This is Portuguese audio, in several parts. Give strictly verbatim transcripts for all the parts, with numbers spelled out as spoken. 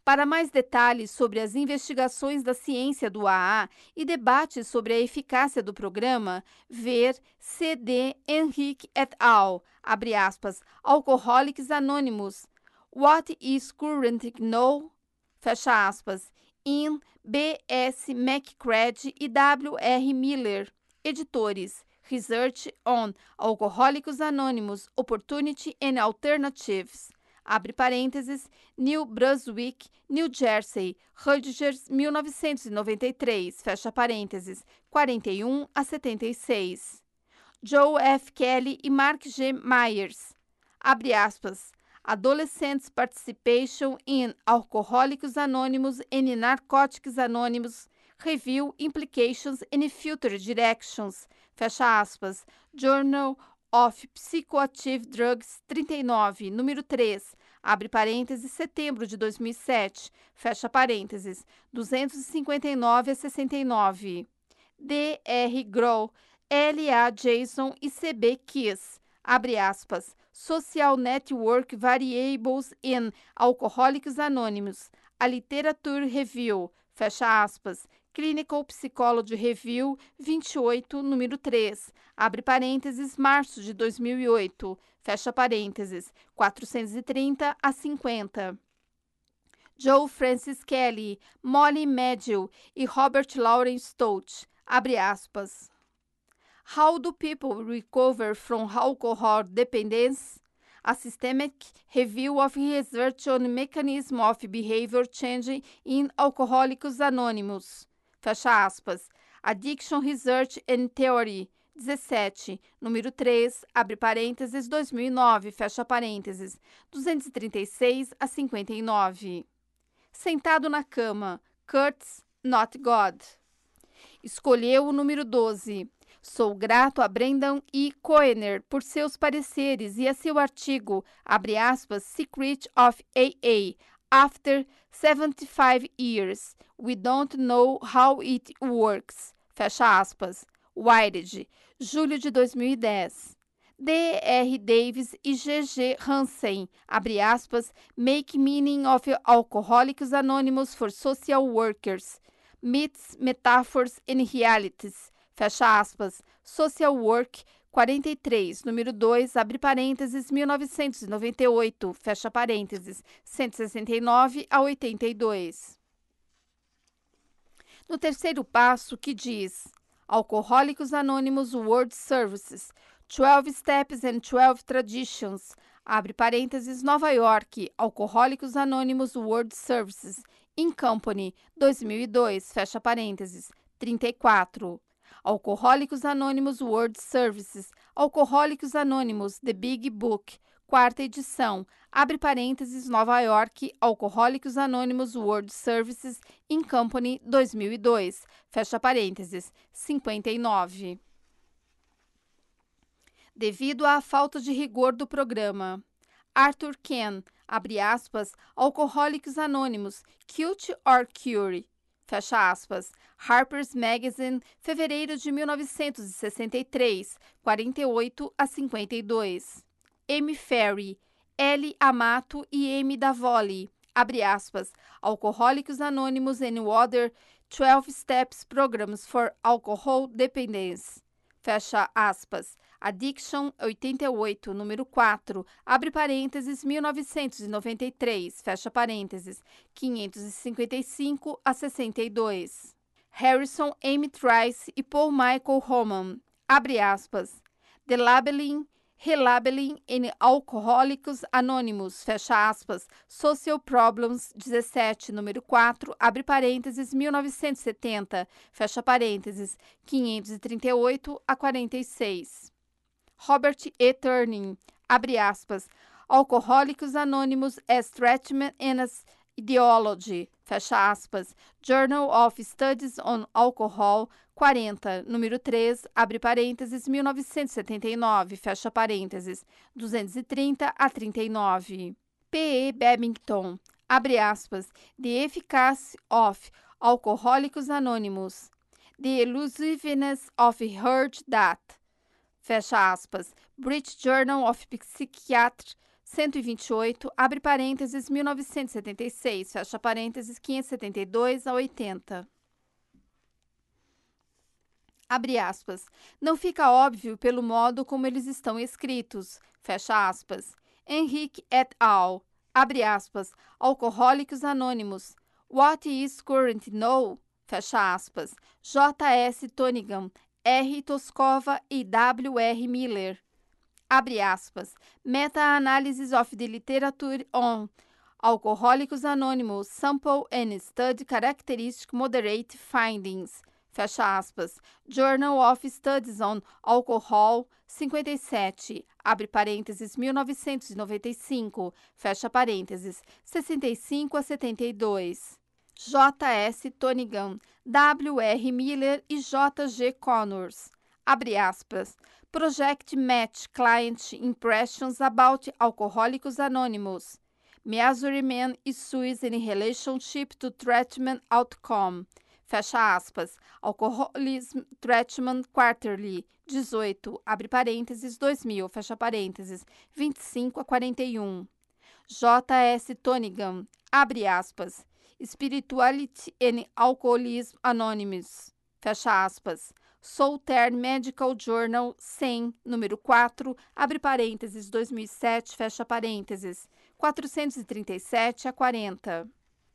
Para mais detalhes sobre as investigações da ciência do A A e debates sobre a eficácia do programa, ver C D Henrique et al., abre aspas, Alcoholics Anonymous, What is Currently Known, fecha aspas, in B S McCready e W R Miller, editores, Research on Alcoholics Anonymous, Opportunity and Alternatives, abre parênteses, New Brunswick, New Jersey, Rutgers, mil novecentos e noventa e três, fecha parênteses, quarenta e um a setenta e seis. Joe F. Kelly e Mark G. Myers, abre aspas, Adolescents Participation in Alcoholics Anonymous and Narcotics Anonymous, Review Implications and Future Directions, fecha aspas, Journal of Psychoactive Drugs trinta e nove, número três, abre parênteses, setembro de dois mil e sete, fecha parênteses, duzentos e cinquenta e nove a sessenta e nove. D R Grohl, L A Jason e C B Kiss, abre aspas, Social Network Variables in Alcoholics Anonymous, a Literature Review, fecha aspas, Clinical Psychology Review vinte e oito, número três, abre parênteses, março de dois mil e oito, fecha parênteses, quatrocentos e trinta a cinquenta. Joe Francis Kelly, Molly Medill e Robert Lawrence Stout, abre aspas. How do people recover from alcohol dependence? A Systemic Review of Research on Mechanism of Behavior Change in Alcoholics Anonymous, fecha aspas, Addiction Research and Theory, dezessete, número três, abre parênteses, dois mil e nove, fecha parênteses, duzentos e trinta e seis a cinquenta e nove. Sentado na cama, Kurtz, Not God. Escolheu o número doze. Sou grato a Brendan E. Koerner por seus pareceres e a seu artigo, abre aspas, Secret of A A, After seventy-five years, we don't know how it works, fecha aspas, Wired, julho de dois mil e dez. D R Davis e G G Hansen, abre aspas, Make Meaning of Alcoholics Anonymous for Social Workers, Myths, Metaphors and Realities, fecha aspas, Social Work, quarenta e três, número dois, abre parênteses, mil novecentos e noventa e oito, fecha parênteses, cento e sessenta e nove a oitenta e dois. No terceiro passo, que diz Alcoholics Anonymous World Services, twelve Steps and twelve Traditions, abre parênteses, Nova York, Alcoholics Anonymous World Services, In Company, dois mil e dois, fecha parênteses, trinta e quatro. Alcoholics Anonymous World Services, Alcoholics Anonymous, The Big Book, quarta edição, abre parênteses, Nova York, Alcoholics Anonymous World Services, In Company, dois mil e dois, fecha parênteses, cinquenta e nove. Devido à falta de rigor do programa, Arthur Ken, abre aspas, Alcoholics Anonymous, Cute or Cure, fecha aspas, Harper's Magazine, fevereiro de mil novecentos e sessenta e três, quarenta e oito a cinquenta e dois. M. Ferry, L. Amato e M. Davoli, abre aspas, Alcoholics Anonymous and Other twelve Steps Programs for Alcohol Dependence, fecha aspas, Addiction, oitenta e oito, número quatro, abre parênteses, mil novecentos e noventa e três, fecha parênteses, quinhentos e cinquenta e cinco a sessenta e dois. Harrison M. Trice e Paul Michael Roman, abre aspas, The Labeling, Relabeling in Alcoholics Anonymous, fecha aspas, Social Problems, dezessete, número quatro, abre parênteses, mil novecentos e setenta, fecha parênteses, quinhentos e trinta e oito a quarenta e seis. Robert E. Turning, abre aspas, Alcoholics Anonymous as Treatment and as Ideology, fecha aspas, Journal of Studies on Alcohol, quarenta, número três, abre parênteses, mil novecentos e setenta e nove, fecha parênteses, duzentos e trinta a trinta e nove. P. E. Babington, abre aspas, The Efficacy of Alcoholics Anonymous, The Elusiveness of Herd Data, fecha aspas, British Journal of Psychiatry, cento e vinte e oito, abre parênteses, mil novecentos e setenta e seis, fecha parênteses, quinhentos e setenta e dois a oitenta. Abre aspas. Não fica óbvio pelo modo como eles estão escritos, fecha aspas. Henrique et al. Abre aspas. Alcoólicos Anônimos. What is current know? Fecha aspas. J S Tonigan, R. Toskova e W R Miller. Abre aspas. Meta-analysis of the literature on Alcoólicos Anônimos, Sample and Study Characteristic Moderate Findings. Fecha aspas. Journal of Studies on Alcohol, cinquenta e sete, abre parênteses, mil novecentos e noventa e cinco, fecha parênteses, sessenta e cinco a setenta e dois. J S Tonigan, W R Miller e J G Connors. Abre aspas. Project Match Client Impressions About Alcohólicos Anônimos. Measurement Issues in Relationship to Treatment Outcome. Fecha aspas. Alcoholism Treatment Quarterly. dezoito, abre parênteses, dois mil, fecha parênteses, vinte e cinco a quarenta e um. J S Tonigan, abre aspas. Spirituality and Alcoholism Anonymous. Fecha aspas. Southern Medical Journal cem, número quatro, abre parênteses, dois mil e sete, fecha parênteses, quatrocentos e trinta e sete a quarenta.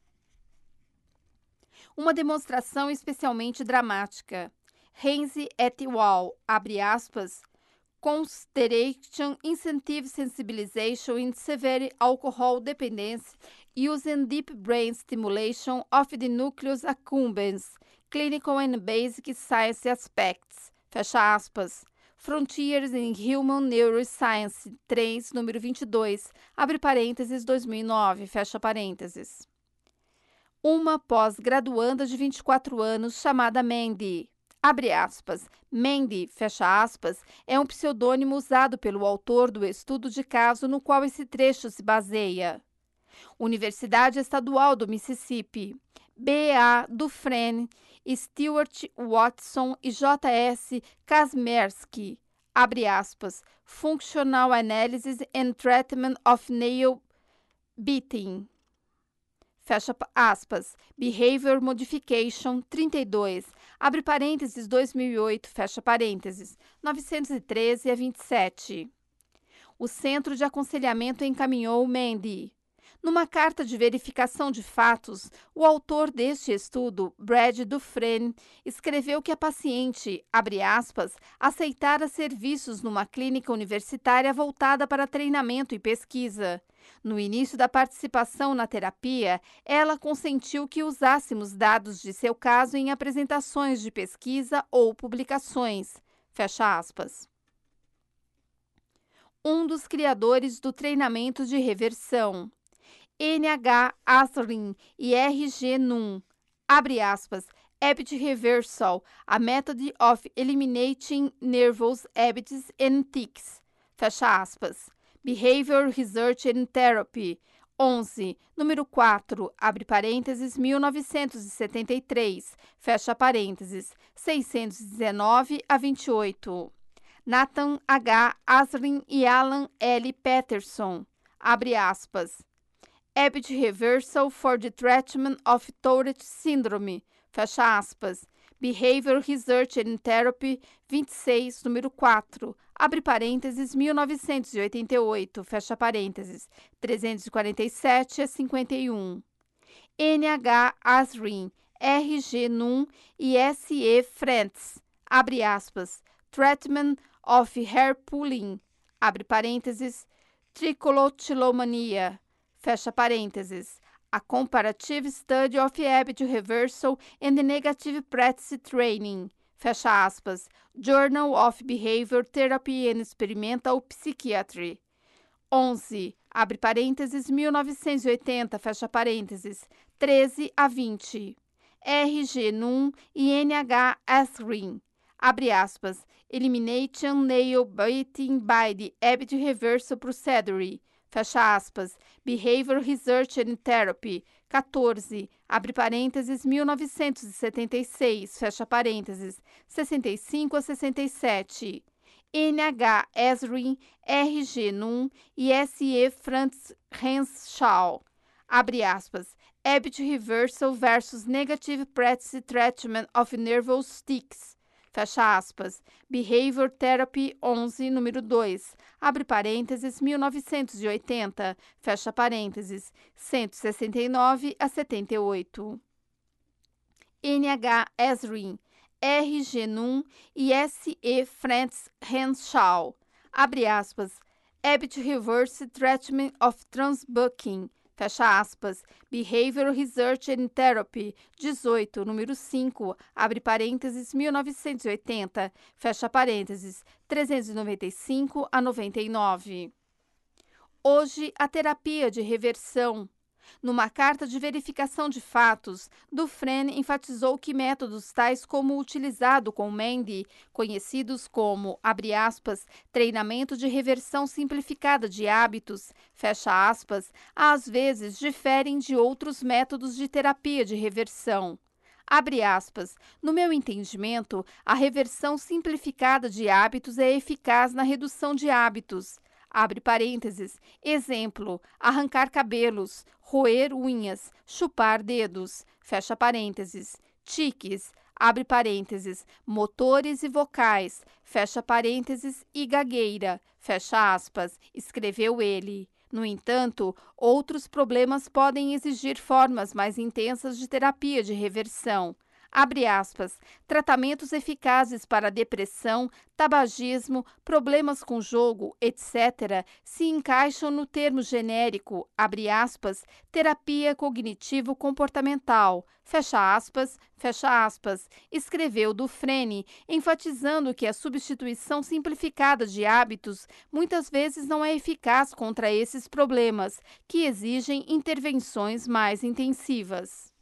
Uma demonstração especialmente dramática. Heinze et al., abre aspas, Consideration Incentive Sensibilization in Severe Alcohol Dependence using Deep Brain Stimulation of the Nucleus Accumbens, Clinical and Basic Science Aspects, fecha aspas. Frontiers in Human Neuroscience, três, número vinte e dois, abre parênteses, dois mil e nove, fecha parênteses. Uma pós-graduanda de vinte e quatro anos chamada Mandy. Abre aspas. Mandy, fecha aspas, é um pseudônimo usado pelo autor do estudo de caso no qual esse trecho se baseia. Universidade Estadual do Mississippi. B A Dufresne, Stewart Watson e J S Kazmersky. Abre aspas. Functional Analysis and Treatment of Nail Biting. Fecha aspas. Behavior Modification, trinta e dois, abre parênteses, dois mil e oito, fecha parênteses, novecentos e treze a vinte e sete. O Centro de Aconselhamento encaminhou Mandy. Numa carta de verificação de fatos, o autor deste estudo, Brad Dufresne, escreveu que a paciente, abre aspas, aceitara serviços numa clínica universitária voltada para treinamento e pesquisa. No início da participação na terapia, ela consentiu que usássemos dados de seu caso em apresentações de pesquisa ou publicações. Fecha aspas. Um dos criadores do treinamento de reversão. N H Asrin e R G Nunn, abre aspas, Habit Reversal, a Method of Eliminating Nervous Habits and Tics, fecha aspas. Behavior Research and Therapy, onze, número quatro, abre parênteses, mil novecentos e setenta e três, fecha parênteses, seiscentos e dezenove a vinte e oito. Nathan H. Asrin e Alan L. Patterson, abre aspas. Habit Reversal for the Treatment of Tourette Syndrome, fecha aspas. Behavior Research and Therapy, vinte e seis, número quatro, abre parênteses, mil novecentos e oitenta e oito, fecha parênteses, trezentos e quarenta e sete a cinquenta e um. N H Asrin, R G Nunn e S E Frantz, abre aspas. Treatment of Hair Pulling, abre parênteses, Trichotillomania, fecha parênteses, a Comparative Study of Habit Reversal and Negative Practice Training, fecha aspas, Journal of Behavior Therapy and Experimental Psychiatry, onze, abre parênteses, mil novecentos e oitenta, fecha parênteses, treze a vinte. R G Nunn e N H Asrin, abre aspas, Elimination Nail Biting by the Habit Reversal Procedure, fecha aspas, Behavior Research and Therapy, quatorze, abre parênteses, mil novecentos e setenta e seis, fecha parênteses, sessenta e cinco a sessenta e sete. N H Ezrin, R G Nunn e S E Franz Renshaw. Abre aspas. Habit Reversal versus Negative Practice Treatment of Nervous Tics. Fecha aspas. Behavior Therapy onze, número dois. Abre parênteses, mil novecentos e oitenta. Fecha parênteses. cento e sessenta e nove a setenta e oito. N H Ezrin, R G Nunn e S E Franz Renshaw. Abre aspas. Habit Reverse Treatment of Transbooking. Fecha aspas. Behavioral Research and Therapy, dezoito, número cinco, abre parênteses, mil novecentos e oitenta, fecha parênteses, trezentos e noventa e cinco a noventa e nove. Hoje, a terapia de reversão. Numa carta de verificação de fatos, Dufresne enfatizou que métodos tais como o utilizado com Mandy, conhecidos como, abre aspas, treinamento de reversão simplificada de hábitos, fecha aspas, às vezes diferem de outros métodos de terapia de reversão. Abre aspas, no meu entendimento, a reversão simplificada de hábitos é eficaz na redução de hábitos. Abre parênteses, exemplo, arrancar cabelos, roer unhas, chupar dedos, fecha parênteses, tiques, abre parênteses, motores e vocais, fecha parênteses e gagueira, fecha aspas, escreveu ele. No entanto, outros problemas podem exigir formas mais intensas de terapia de reversão. Abre aspas, tratamentos eficazes para depressão, tabagismo, problemas com jogo, etcétera, se encaixam no termo genérico, abre aspas, terapia cognitivo-comportamental, fecha aspas, fecha aspas, escreveu Dufresne, enfatizando que a substituição simplificada de hábitos muitas vezes não é eficaz contra esses problemas, que exigem intervenções mais intensivas.